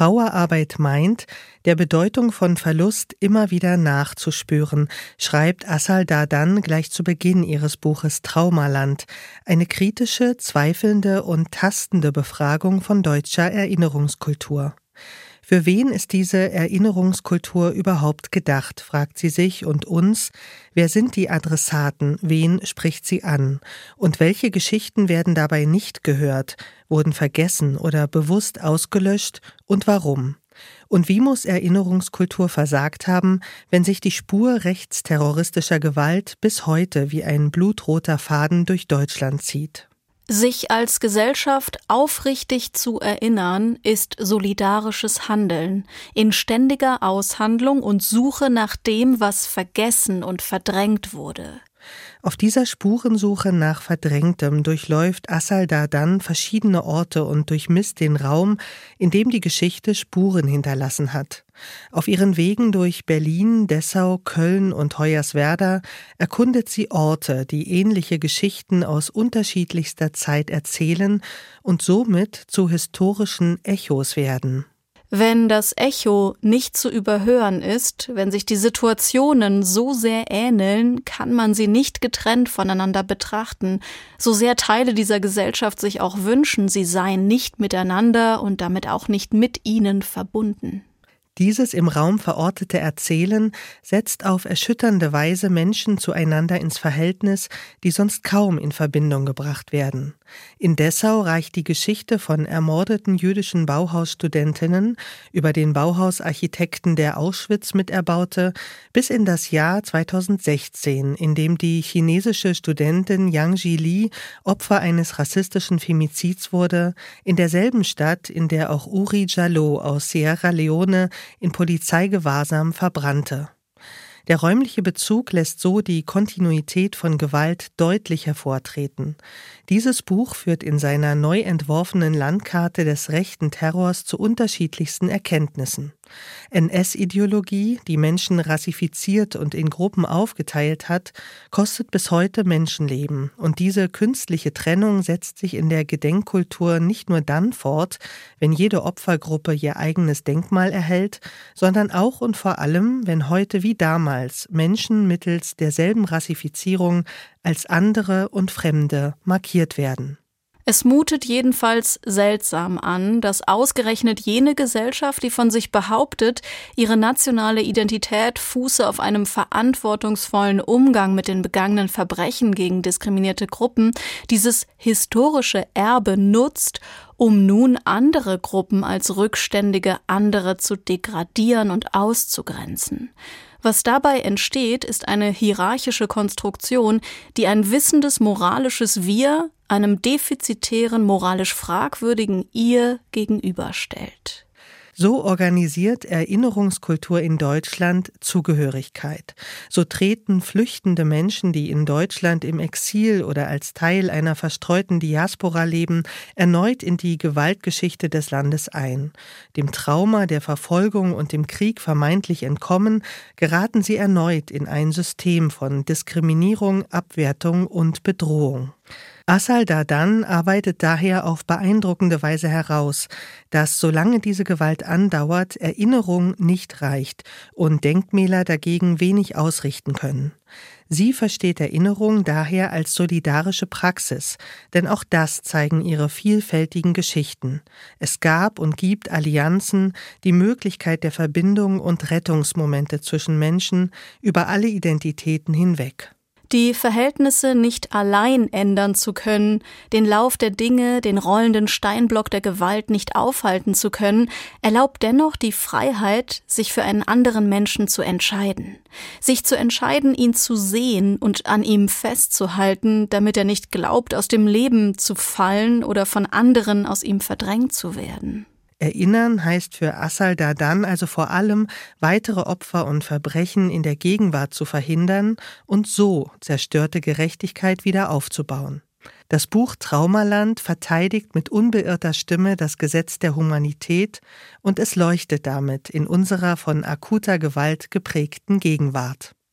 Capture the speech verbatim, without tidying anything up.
Trauerarbeit meint, der Bedeutung von Verlust immer wieder nachzuspüren, schreibt Azal Dardan gleich zu Beginn ihres Buches Traumaland, eine kritische, zweifelnde und tastende Befragung von deutscher Erinnerungskultur. Für wen ist diese Erinnerungskultur überhaupt gedacht, fragt sie sich und uns. Wer sind die Adressaten? Wen spricht sie an? Und welche Geschichten werden dabei nicht gehört, wurden vergessen oder bewusst ausgelöscht und warum? Und wie muss Erinnerungskultur versagt haben, wenn sich die Spur rechtsterroristischer Gewalt bis heute wie ein blutroter Faden durch Deutschland zieht? Sich als Gesellschaft aufrichtig zu erinnern, ist solidarisches Handeln, in ständiger Aushandlung und Suche nach dem, was vergessen und verdrängt wurde. Auf dieser Spurensuche nach Verdrängtem durchläuft Azal Dardan verschiedene Orte und durchmisst den Raum, in dem die Geschichte Spuren hinterlassen hat. Auf ihren Wegen durch Berlin, Dessau, Köln und Hoyerswerda erkundet sie Orte, die ähnliche Geschichten aus unterschiedlichster Zeit erzählen und somit zu historischen Echos werden. Wenn das Echo nicht zu überhören ist, wenn sich die Situationen so sehr ähneln, kann man sie nicht getrennt voneinander betrachten, so sehr Teile dieser Gesellschaft sich auch wünschen, sie seien nicht miteinander und damit auch nicht mit ihnen verbunden. Dieses im Raum verortete Erzählen setzt auf erschütternde Weise Menschen zueinander ins Verhältnis, die sonst kaum in Verbindung gebracht werden. In Dessau reicht die Geschichte von ermordeten jüdischen Bauhausstudentinnen über den Bauhausarchitekten, der Auschwitz miterbaute, bis in das Jahr zweitausendsechzehn, in dem die chinesische Studentin Yang Ji-Li Opfer eines rassistischen Femizids wurde, in derselben Stadt, in der auch Uri Jalloh aus Sierra Leone in Polizeigewahrsam verbrannte. Der räumliche Bezug lässt so die Kontinuität von Gewalt deutlich hervortreten. Dieses Buch führt in seiner neu entworfenen Landkarte des rechten Terrors zu unterschiedlichsten Erkenntnissen. N S-Ideologie, die Menschen rassifiziert und in Gruppen aufgeteilt hat, kostet bis heute Menschenleben. Und diese künstliche Trennung setzt sich in der Gedenkkultur nicht nur dann fort, wenn jede Opfergruppe ihr eigenes Denkmal erhält, sondern auch und vor allem, wenn heute wie damals Menschen mittels derselben Rassifizierung als andere und Fremde markiert werden. Es mutet jedenfalls seltsam an, dass ausgerechnet jene Gesellschaft, die von sich behauptet, ihre nationale Identität fuße auf einem verantwortungsvollen Umgang mit den begangenen Verbrechen gegen diskriminierte Gruppen, dieses historische Erbe nutzt, um nun andere Gruppen als rückständige andere zu degradieren und auszugrenzen. Was dabei entsteht, ist eine hierarchische Konstruktion, die ein wissendes moralisches Wir einem defizitären, moralisch fragwürdigen Ihr gegenüberstellt. So organisiert Erinnerungskultur in Deutschland Zugehörigkeit. So treten flüchtende Menschen, die in Deutschland im Exil oder als Teil einer verstreuten Diaspora leben, erneut in die Gewaltgeschichte des Landes ein. Dem Trauma der Verfolgung und dem Krieg vermeintlich entkommen, geraten sie erneut in ein System von Diskriminierung, Abwertung und Bedrohung. Azal Dardan arbeitet daher auf beeindruckende Weise heraus, dass solange diese Gewalt andauert, Erinnerung nicht reicht und Denkmäler dagegen wenig ausrichten können. Sie versteht Erinnerung daher als solidarische Praxis, denn auch das zeigen ihre vielfältigen Geschichten. Es gab und gibt Allianzen, die Möglichkeit der Verbindung und Rettungsmomente zwischen Menschen über alle Identitäten hinweg. Die Verhältnisse nicht allein ändern zu können, den Lauf der Dinge, den rollenden Steinblock der Gewalt nicht aufhalten zu können, erlaubt dennoch die Freiheit, sich für einen anderen Menschen zu entscheiden. Sich zu entscheiden, ihn zu sehen und an ihm festzuhalten, damit er nicht glaubt, aus dem Leben zu fallen oder von anderen aus ihm verdrängt zu werden. Erinnern heißt für Azal Dardan also vor allem, weitere Opfer und Verbrechen in der Gegenwart zu verhindern und so zerstörte Gerechtigkeit wieder aufzubauen. Das Buch Traumaland verteidigt mit unbeirrter Stimme das Gesetz der Humanität und es leuchtet damit in unserer von akuter Gewalt geprägten Gegenwart.